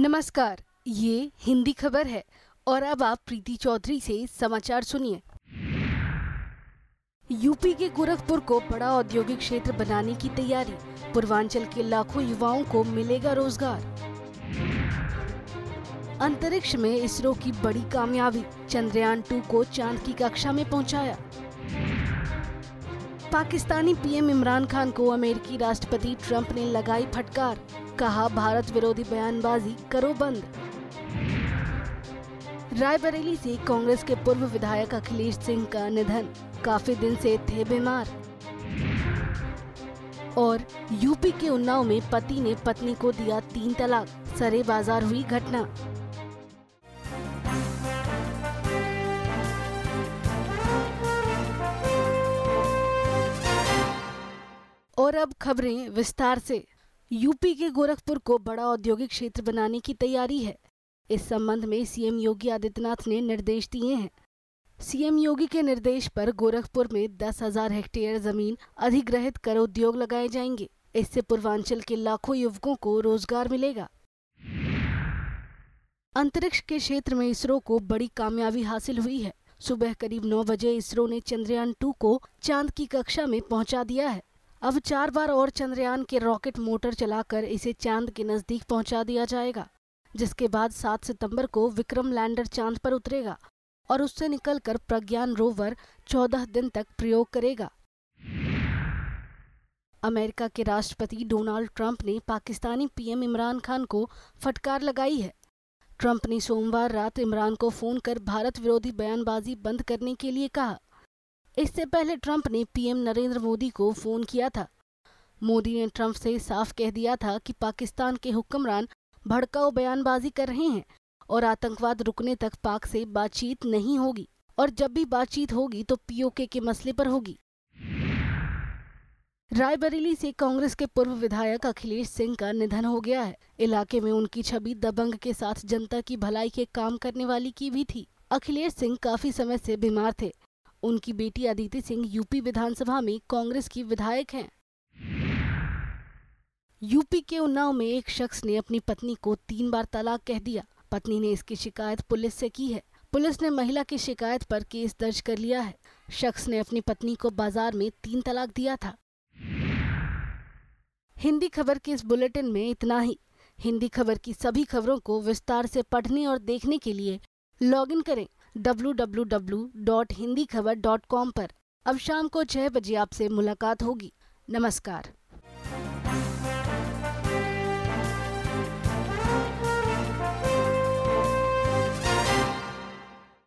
नमस्कार, ये हिंदी खबर है और अब आप प्रीति चौधरी से समाचार सुनिए। यूपी के गोरखपुर को बड़ा औद्योगिक क्षेत्र बनाने की तैयारी, पूर्वांचल के लाखों युवाओं को मिलेगा रोजगार। अंतरिक्ष में इसरो की बड़ी कामयाबी, चंद्रयान 2 को चांद की कक्षा में पहुंचाया। पाकिस्तानी पीएम इमरान खान को अमेरिकी राष्ट्रपति ट्रंप ने लगाई फटकार, कहा भारत विरोधी बयानबाजी करो बंद। रायबरेली से कांग्रेस के पूर्व विधायक अखिलेश सिंह का निधन, काफी दिन से थे बीमार। और यूपी के उन्नाव में पति ने पत्नी को दिया 3 तलाक, सरे बाजार हुई घटना। और अब खबरें विस्तार से। यूपी के गोरखपुर को बड़ा औद्योगिक क्षेत्र बनाने की तैयारी है। इस संबंध में सीएम योगी आदित्यनाथ ने निर्देश दिए हैं। सीएम योगी के निर्देश पर गोरखपुर में 10,000 हेक्टेयर जमीन अधिग्रहित कर उद्योग लगाए जाएंगे। इससे पूर्वांचल के लाखों युवकों को रोजगार मिलेगा। अंतरिक्ष के क्षेत्र में इसरो को बड़ी कामयाबी हासिल हुई है। सुबह करीब 9 बजे इसरो ने चंद्रयान 2 को चांद की कक्षा में पहुंचा दिया है। अब 4 बार और चंद्रयान के रॉकेट मोटर चलाकर इसे चांद के नजदीक पहुंचा दिया जाएगा, जिसके बाद 7 सितंबर को विक्रम लैंडर चांद पर उतरेगा और उससे निकलकर प्रज्ञान रोवर 14 दिन तक प्रयोग करेगा। अमेरिका के राष्ट्रपति डोनाल्ड ट्रंप ने पाकिस्तानी पीएम इमरान खान को फटकार लगाई है। ट्रंप ने सोमवार रात इमरान को फोन कर भारत विरोधी बयानबाजी बंद करने के लिए कहा। इससे पहले ट्रंप ने पीएम नरेंद्र मोदी को फोन किया था। मोदी ने ट्रंप से साफ कह दिया था कि पाकिस्तान के हुक्मरान भड़काऊ बयानबाजी कर रहे हैं और आतंकवाद रुकने तक पाक से बातचीत नहीं होगी, और जब भी बातचीत होगी तो पीओके के मसले पर होगी। रायबरेली से कांग्रेस के पूर्व विधायक अखिलेश सिंह का निधन हो गया है। इलाके में उनकी छवि दबंग के साथ जनता की भलाई के काम करने वाली की भी थी। अखिलेश सिंह काफी समय से बीमार थे। उनकी बेटी अदिति सिंह यूपी विधानसभा में कांग्रेस की विधायक हैं। यूपी के उन्नाव में एक शख्स ने अपनी पत्नी को 3 बार तलाक कह दिया। पत्नी ने इसकी शिकायत पुलिस से की है। पुलिस ने महिला की शिकायत पर केस दर्ज कर लिया है। शख्स ने अपनी पत्नी को बाजार में 3 तलाक दिया था। हिंदी खबर के इस बुलेटिन में इतना ही। हिंदी खबर की सभी खबरों को विस्तार से पढ़ने और देखने के लिए लॉगिन करें www.hindikhabar.com पर। अब शाम को 6 बजे आपसे मुलाकात होगी। नमस्कार।